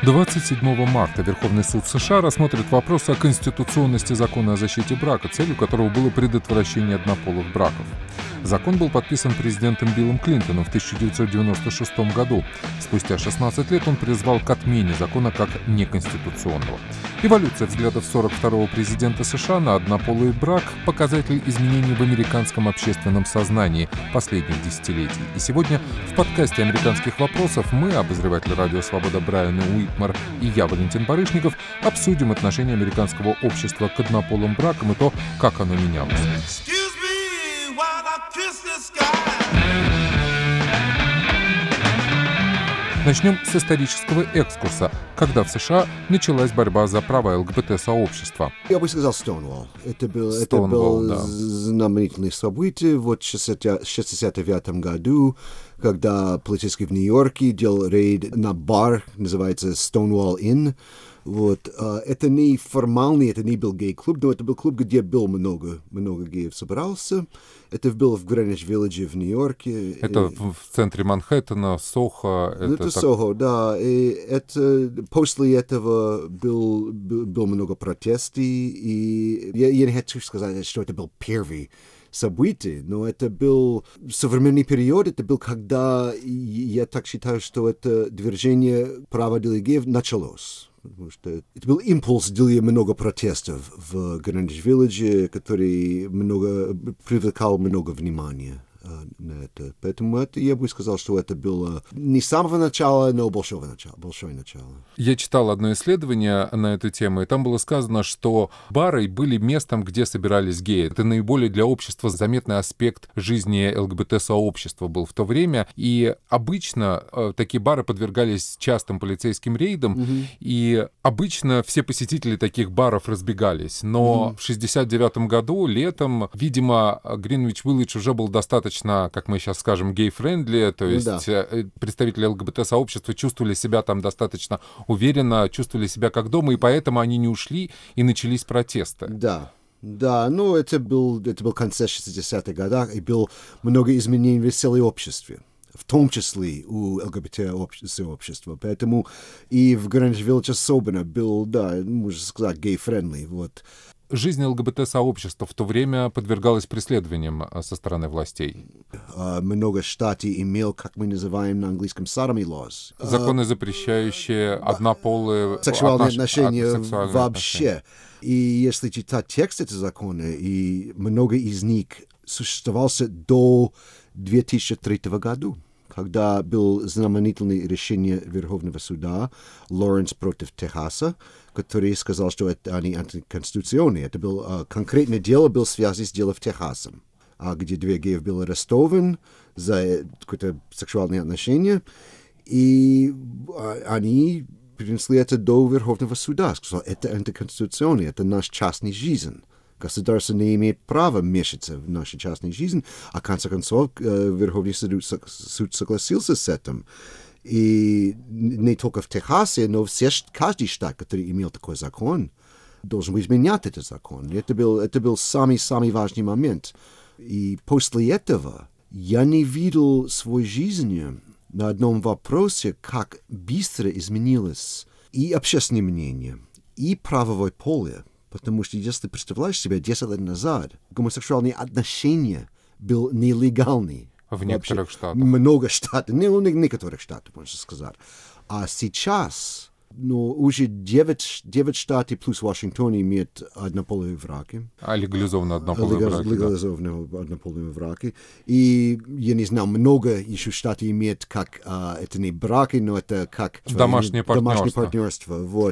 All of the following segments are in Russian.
27 марта Верховный суд США рассмотрит вопрос о конституционности закона о защите брака, целью которого было предотвращение однополых браков. Закон был подписан президентом Биллом Клинтоном в 1996 году. Спустя 16 лет он призвал к отмене закона как неконституционного. Эволюция взглядов 42-го президента США на однополый брак – показатель изменений в американском общественном сознании последних десятилетий. И сегодня в подкасте «Американских вопросов» мы, обозреватель радио «Свобода» Брайан Уитмар и я, Валентин Барышников, обсудим отношение американского общества к однополым бракам и то, как оно менялось. Начнем с исторического экскурса, когда в США началась борьба за права ЛГБТ-сообщества. Я бы сказал Stonewall. Это было знаменательное событие в 1969 году, когда полицейский в Нью-Йорке делал рейд на бар, называется Stonewall Inn. Это не формальный, это не был гей-клуб, но это был клуб, где было много геев собрался. Это было в Гринвич-Виллидже в Нью-Йорке. Это в центре Манхэттена, Сохо. Это Сохо, да. И после этого было много протестов. И я не хочу сказать, что это был первый событий, но это был современный период, это был, когда я так считаю, что это движение права геев началось. Потому что это был импульс для много протестов в Гринвич-Виллидже, который привлекал много внимания на это. Поэтому я бы сказал, что это было не с самого начала, но большое начало. Я читал одно исследование на эту тему, и там было сказано, что бары были местом, где собирались геи. Это наиболее для общества заметный аспект жизни ЛГБТ-сообщества был в то время. И обычно такие бары подвергались частым полицейским рейдам, и обычно все посетители таких баров разбегались. Но в 1969 году, летом, видимо, Гринвич-Виллидж уже был достаточно, как мы сейчас скажем, гей-френдли, то есть представители ЛГБТ-сообщества чувствовали себя там достаточно уверенно, чувствовали себя как дома, и поэтому они не ушли, и начались протесты. Да, но это был конец 60-х годов, и было много изменений в целом обществе, в том числе у ЛГБТ-сообщества. Поэтому и в Гринвич-Виллидж особенно был, можно сказать, гей-френдли, Жизнь ЛГБТ-сообщества в то время подвергалась преследованиям со стороны властей. Много штатов имел, как мы называем на английском, sodomy laws. Законы, запрещающие однополые сексуальные отношения вообще. И если читать текст этих законов, и много из них существовало до 2003 года, когда было знаменательное решение Верховного суда Лоренс против Техаса, который сказал, что они антиконституционные. Это было конкретное дело, было связано с делом в Техасе, где 2 геев были арестованы за какое-то сексуальное отношение, и они принесли это до Верховного суда. Сказали, это антиконституционно, это наша частная жизнь. Государство не имеет права вмешаться в нашу частную жизнь, а в конце концов Верховный суд согласился с этим. И не только в Техасе, но каждый штат, который имел такой закон, должен изменять этот закон. Это был самый важный момент. И после этого я не видел свою жизнь на одном вопросе, как быстро изменилось и общественное мнение, и правовое поле. Потому что, если представляешь себе, 10 лет назад гомосексуальные отношения были нелегальны. В некоторых штатах. Много штатов, не в некоторых штатах, можно сказать. А сейчас, уже 9 штатов плюс Вашингтон имеют однополые браки. Легализованные однополые браки. Легализованные однополые браки. И, я не знаю, много еще штатов имеют, как это не браки, но это как домашнее партнерство.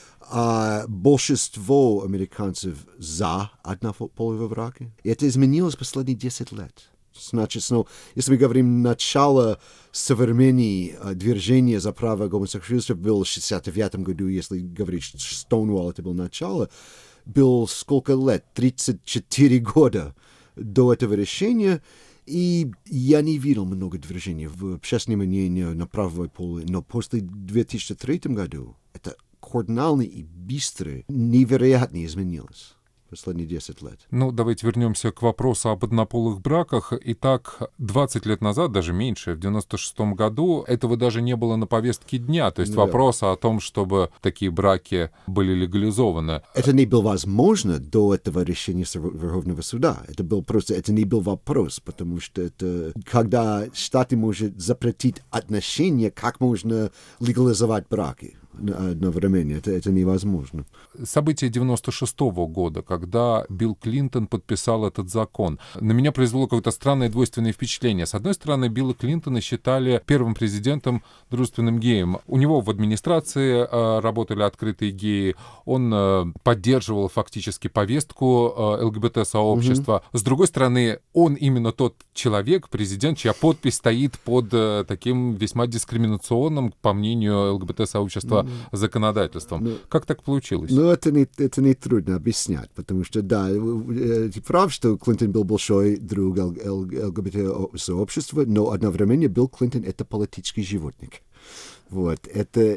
Большинство американцев за однополые браки. И это изменилось последние 10 лет. Значит, если мы говорим начало современного движения за право гомосексуальности было в 1969 году, если говорить, что Stonewall это было начало, было сколько лет? 34 года до этого решения, и я не видел много движений в общественном мнении на правовое поле, но после 2003 году это кардинально и быстро, невероятно изменилось. последние 10 лет. Ну, давайте вернемся к вопросу об однополых браках. Итак, 20 лет назад, даже меньше, в 96-м году, этого даже не было на повестке дня. То есть вопроса о том, чтобы такие браки были легализованы. Это не было возможно до этого решения Верховного суда. Это не был вопрос, потому что это, когда Штаты могут запретить отношения, как можно легализовать браки одновременно. Это невозможно. События 96-го года, когда Билл Клинтон подписал этот закон, на меня произвело какое-то странное двойственное впечатление. С одной стороны, Билла Клинтона считали первым президентом дружественным геем. У него в администрации работали открытые геи, он поддерживал фактически повестку ЛГБТ-сообщества. С другой стороны, он именно тот человек, президент, чья подпись стоит под таким весьма дискриминационным, по мнению ЛГБТ-сообщества, законодательством. Как так получилось? Это не трудно объяснять, потому что, да, ты прав, что Клинтон был большой друг ЛГБТ-сообщества, но одновременно Билл Клинтон — это политический животник. Вот.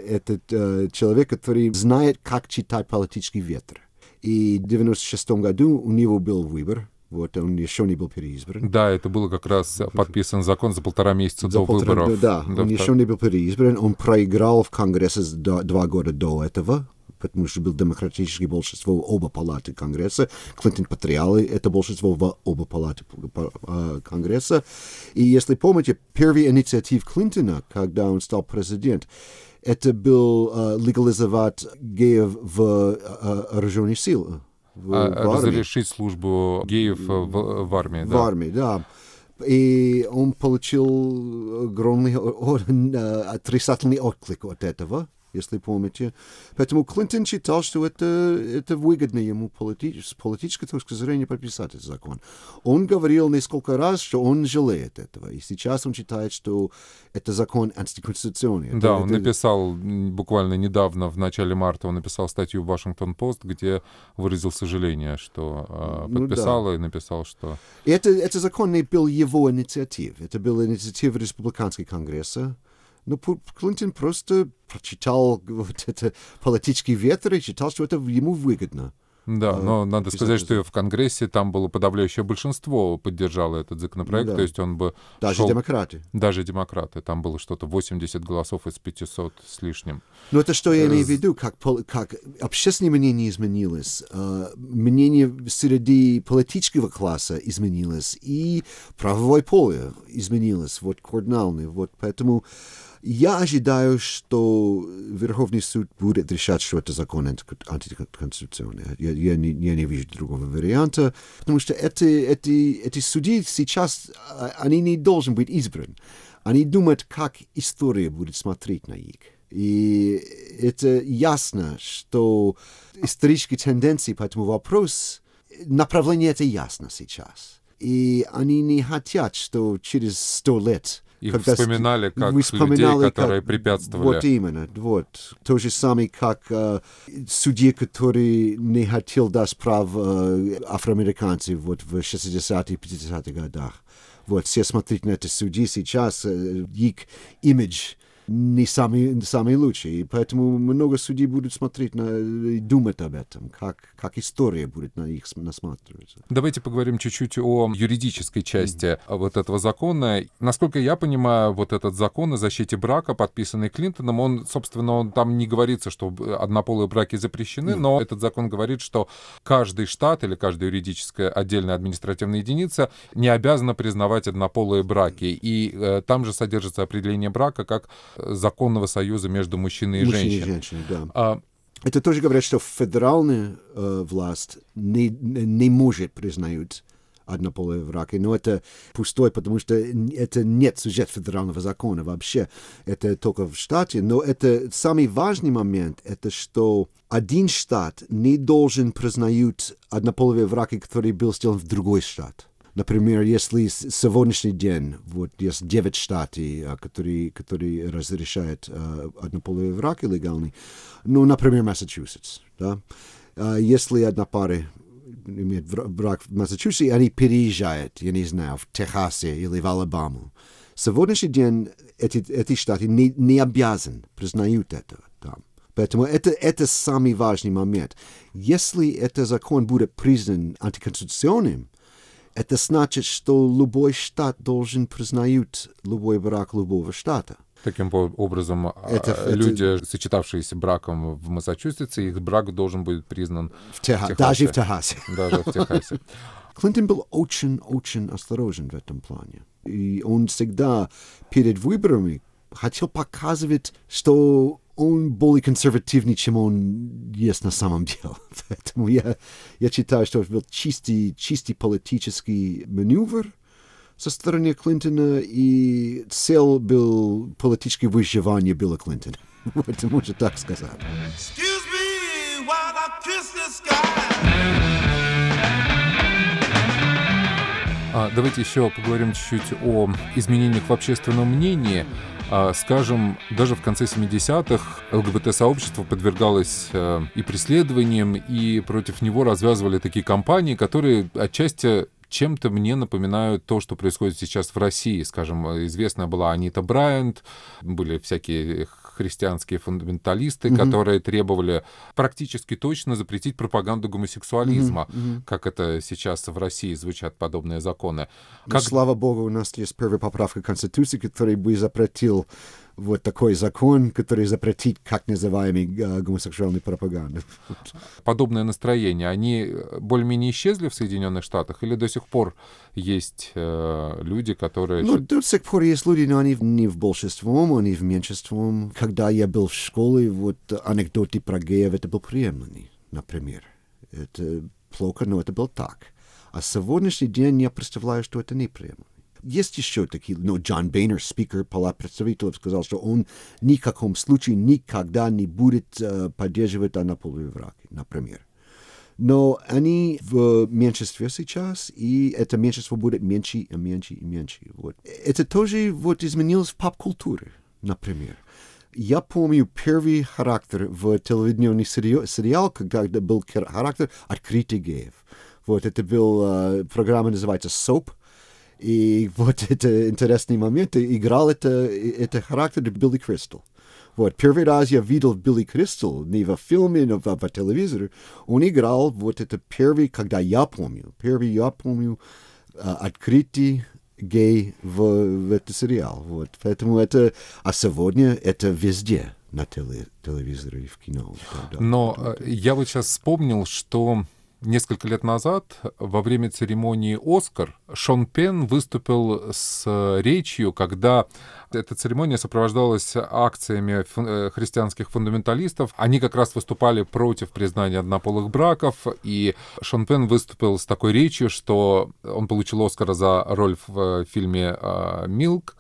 Это человек, который знает, как читать политический ветер. И в 96-м году у него был выбор. Вот, он еще не был переизбран. Да, это было как раз подписан закон за 1,5 месяца до выборов. Да, он еще не был переизбран. Он проиграл в Конгрессе 2 года до этого, потому что было демократическое большинство в оба палаты Конгресса. Клинтон потерял это большинство в оба палаты Конгресса. И если помните, первая инициатива Клинтона, когда он стал президентом, это был легализовать геев в вооруженных силах. Разрешить службу геев в армии. В армии, да. И он получил огромный отрицательный отклик от этого, если помните. Поэтому Клинтон считал, что это выгодно ему с политической точки зрения подписать этот закон. Он говорил несколько раз, что он жалеет этого. И сейчас он считает, что это закон антиконституционный. Да, он написал буквально недавно, в начале марта, он написал статью в Вашингтон-Пост, где выразил сожаление, что подписал и написал, что... Это закон не был его инициатив. Это была инициатива Республиканского Конгресса. Но Клинтон просто прочитал вот это политический ветер и считал, что это ему выгодно. Да, но надо сказать, что в Конгрессе там было подавляющее большинство поддержало этот законопроект, то есть он бы Даже демократы. Даже демократы. Там было что-то 80 голосов из 500 с лишним. Но это что я имею в виду, как общественное мнение изменилось, мнение среди политического класса изменилось, и правовое поле изменилось, вот кардинально. Вот поэтому я ожидаю, что Верховный суд будет решать, что это закон антиконституционный. Я не вижу другого варианта, потому что эти судьи сейчас, они не должны быть избраны. Они думают, как история будет смотреть на них. И это ясно, что исторические тенденции по этому вопросу, направление это ясно сейчас. И они не хотят, что через 100 лет их вспоминали как людей, которые препятствовали. Вот именно, вот. То же самое, как судья, который не хотел дать право афроамериканцам вот в 60-х и 50-х годах. Вот, все смотрят на эти судьи сейчас, их имидж не самый лучший. И поэтому много судей будут смотреть и думать об этом, как история будет на них насматриваться. Давайте поговорим чуть-чуть о юридической части вот этого закона. Насколько я понимаю, вот этот закон о защите брака, подписанный Клинтоном, он там не говорится, что однополые браки запрещены, но этот закон говорит, что каждый штат или каждая юридическая отдельная административная единица не обязана признавать однополые браки. И там же содержится определение брака как законного союза между мужчиной и женщиной. Да. Это тоже говорят, что федеральная власть не может признать однополые браки, но это пустой, потому что это нет сюжет федерального закона вообще. Это только в штате. Но это самый важный момент, это что один штат не должен признать однополые браки, который был сделан в другой штат. Например, если сегодняшний день вот есть 9 штатов, которые разрешают однополые браки легальные, ну, например, Массачусетс, да? Если одна пара имеет брак в Массачусетсе, они переезжают, я не знаю, в Техасе или в Алабаму. Сегодняшний день эти штаты не обязаны признают это там. Поэтому это самый важный момент. Если этот закон будет признан антиконституционным, это значит, что любой штат должен признать любой брак любого штата. Таким образом, люди, сочетавшиеся браком в Массачусетсе, их брак должен быть признан в Техасе. Даже в Техасе. Даже в Техасе. Клинтон был очень-очень осторожен в этом плане. И он всегда перед выборами хотел показывать, что он более консервативный, чем он есть на самом деле. Поэтому я считаю, что это был чистый политический маневр со стороны Клинтона, и цель был политическое выживание Билла Клинтона. Вот, можно так сказать. Давайте еще поговорим чуть-чуть о изменениях в общественном мнении. Скажем, даже в конце 70-х ЛГБТ-сообщество подвергалось и преследованиям, и против него развязывали такие кампании, которые отчасти чем-то мне напоминают то, что происходит сейчас в России. Скажем, известная была Анита Брайант, были всякие христианские фундаменталисты, которые требовали практически точно запретить пропаганду гомосексуализма, как это сейчас в России звучат подобные законы. Слава богу, у нас есть первая поправка Конституции, которая бы запретил вот такой закон, который запретит так называемый гомосексуальную пропаганду. Подобное настроение, они более-менее исчезли в Соединенных Штатах или до сих пор есть люди, которые... До сих пор есть люди, но они не в большинстве, они в меньшинстве. Когда я был в школе, вот анекдоты про геев, это был приемлемый, например. Это плохо, но это было так. А сегодняшний день я представляю, что это неприемлемо. Есть еще такие, Джон Бейнер, спикер Палаты представителей, сказал, что он ни в каком случае никогда не будет поддерживать однополые браки, например. Но они в меньшинстве сейчас, и это меньшинство будет меньше и меньше и меньше. Вот. Это тоже изменилось в поп-культуре, например. Я помню первый характер в телевидении сериал, когда был характер «Открытый геев». Вот это был, программа называется «Soap». И вот это интересный момент. Играл это характер Билли Кристал. Вот, первый раз я видел Билли Кристал, не в фильме, но по телевизору. Он играл, вот это первый, когда я помню, открытый гей в этот сериал. Вот, поэтому это, а сегодня это везде на телевизоре и в кино. Но я вот сейчас вспомнил, что несколько лет назад во время церемонии «Оскар» Шон Пенн выступил с речью, когда эта церемония сопровождалась акциями христианских фундаменталистов. Они как раз выступали против признания однополых браков, и Шон Пенн выступил с такой речью, что он получил «Оскара» за роль в фильме «Милк».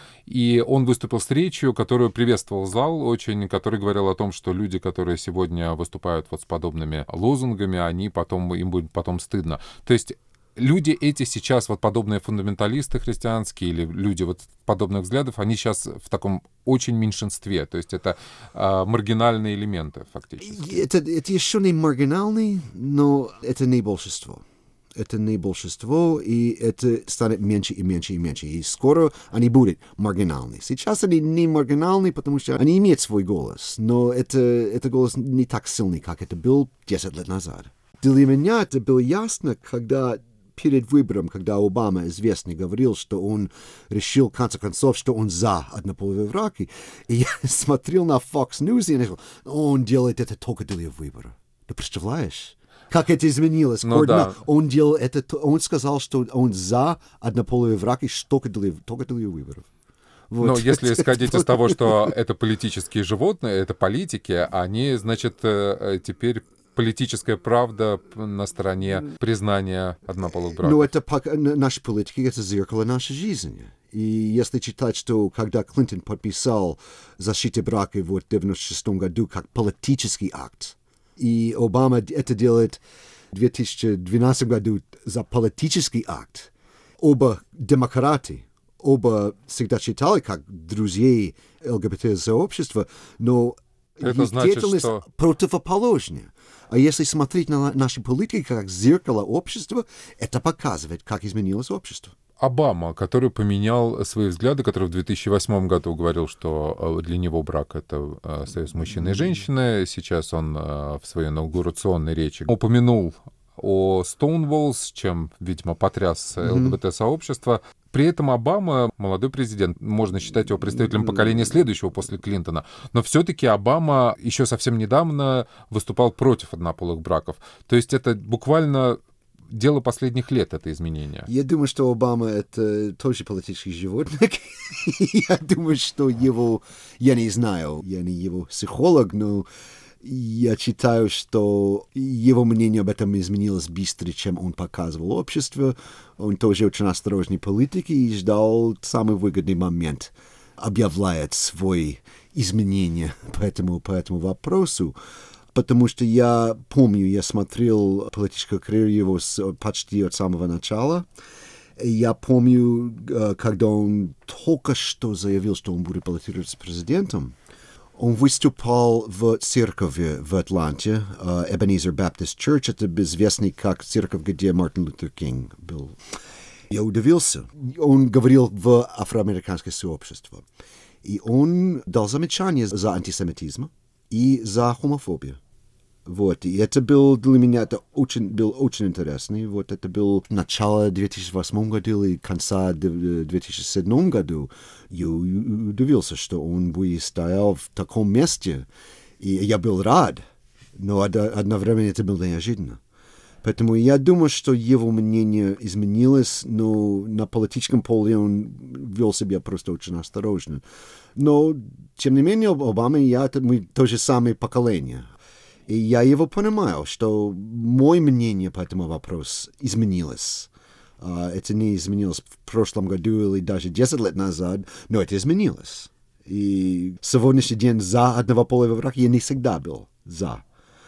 И он выступил с речью, которую приветствовал зал очень, который говорил о том, что люди, которые сегодня выступают вот с подобными лозунгами, им будет потом стыдно. То есть люди эти сейчас, вот подобные фундаменталисты христианские или люди вот подобных взглядов, они сейчас в таком очень меньшинстве. То есть это маргинальные элементы фактически. Это еще не маргинальные, но это не большинство. Это не большинство, и это станет меньше и меньше и меньше. И скоро они будут маргинальны. Сейчас они не маргинальны, потому что они имеют свой голос, но это голос не так сильный, как это был 10 лет назад. Для меня это было ясно, когда перед выбором, когда Обама известный говорил, что он решил, в конце концов, что он за однополые браки. И я смотрел на Fox News, и я сказал, он делает это только для выбора. Ты представляешь? Как это изменилось? Да. Он делал это, он сказал, что он за однополые браки только для выборов. Вот. Но если исходить из того, что это политические животные, это политики, они, значит, теперь политическая правда на стороне признания однополых браков. Но это наши политики, это зеркало нашей жизни. И если читать, что когда Клинтон подписал защиту брака в 1996 году как политический акт, и Обама это делает в 2012 году за политический акт. Оба демократы, оба всегда считали как друзей ЛГБТ-сообщества, но это их значит, деятельность что... противоположная. А если смотреть на наши политики как зеркало общества, это показывает, как изменилось общество. Обама, который поменял свои взгляды, который в 2008 году говорил, что для него брак — это союз мужчины и женщины. Сейчас он в своей инаугурационной речи упомянул о Stonewalls, чем, видимо, потряс ЛГБТ-сообщество. При этом Обама, молодой президент, можно считать его представителем поколения следующего после Клинтона, но все-таки Обама еще совсем недавно выступал против однополых браков. То есть это буквально дело последних лет, это изменение. Я думаю, что Обама — это тоже политический животник. Я думаю, что его... Я не знаю, я не его психолог, но я считаю, что его мнение об этом изменилось быстрее, чем он показывал обществу. Он тоже очень осторожный политик и ждал самый выгодный момент, объявляет свои изменения по этому вопросу. Потому что я помню, я смотрел политическую карьеру его почти от самого начала. Я помню, когда он только что заявил, что он будет баллотироваться президентом, он выступал в церкви в Атланте, Ebenezer Baptist Church, это известный как церковь, где Мартин Лютер Кинг был. Я удивился. Он говорил в афроамериканское сообщество. И он дал замечание за антисемитизм и за хомофобию. Вот, и это был для меня был очень интересный. Вот это было начало 2008 года или конца 2007 году. Я удивился, что он бы стоял в таком месте. И я был рад, но одновременно это было неожиданно. Поэтому я думаю, что его мнение изменилось, но на политическом поле он вел себя просто очень осторожно. Но, тем не менее, Обама и я, мы то же самое поколение. И я его понимаю, что мое мнение по этому вопросу изменилось. Это не изменилось в прошлом году или даже 10 лет назад, но это изменилось. И сегодняшний день за однополый брак я не всегда был за.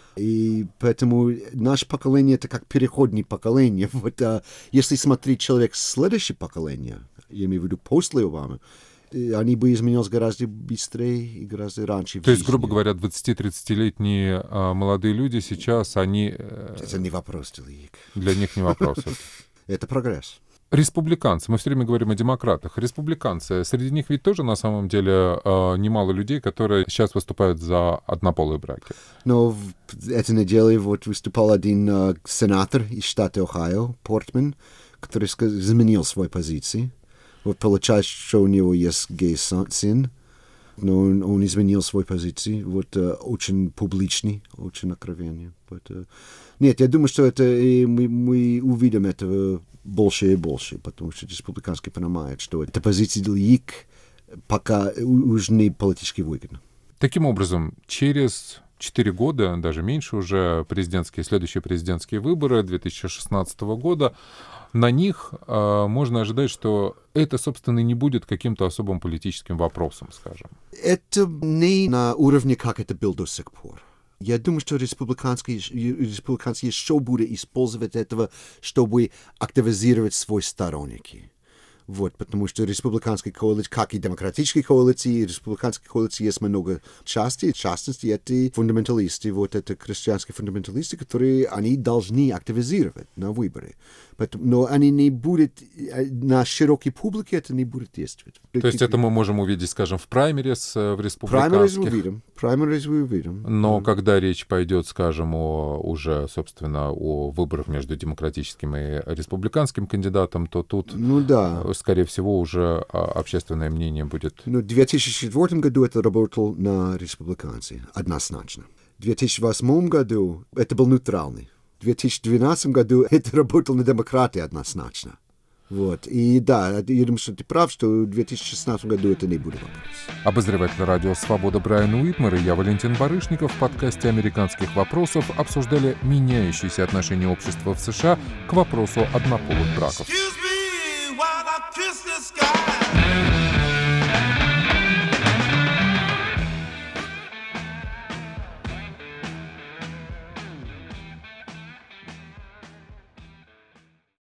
И поэтому наше поколение — это как переходное поколение. Вот, если смотреть человек следующее поколение, я имею в виду после Обамы, они бы изменились гораздо быстрее и гораздо раньше. То есть, грубо говоря, 20-30-летние молодые люди сейчас, они... Это не вопрос, Ильик. Для них не вопрос. Это прогресс. Республиканцы. Мы все время говорим о демократах. Республиканцы. Среди них ведь тоже, на самом деле, немало людей, которые сейчас выступают за однополые браки. Но в этой неделе вот выступал один сенатор из штата Ohio, Портман, который изменил свою позицию. Вот получается, что у него есть гей-сын, но он изменил свою позицию. Вот очень публичный, очень откровенный. Вот, нет, я думаю, что это мы увидим этого больше и больше, потому что республиканцы понимают, что эта позиция для них пока уже не политически выгодна. Таким образом, через 4 года, даже меньше уже, следующие президентские выборы 2016 года, на них можно ожидать, что это, собственно, не будет каким-то особым политическим вопросом, скажем. Это не на уровне, как это было до сих пор. Я думаю, что республиканцы еще будут использовать этого, чтобы активизировать свои сторонники. Вот, потому что республиканская коалиция, как и демократическая коалиция, республиканской коалиции есть много частей. В частности, это фундаменталисты, вот это христианские фундаменталисты, которые они должны активизировать на выборы. Но они не будут, на широкой публике это не будет действовать. То есть это мы можем увидеть, скажем, в праймерис в республиканских? Праймерис мы увидим. Но когда речь пойдет, скажем, собственно, о выборах между демократическим и республиканским кандидатом, то тут, скорее всего, уже общественное мнение будет... В 2004 году это работало на республиканцев, однозначно. В 2008 году это был нейтральный. В 2012 году это работало на демократы однозначно. Вот. И да, я думаю, что ты прав, что в 2016 году это не будет вопрос. Обозреватель радио «Свобода» Брайан Уитмер и я, Валентин Барышников, в подкасте «Американских вопросов» обсуждали меняющиеся отношения общества в США к вопросу однополых браков.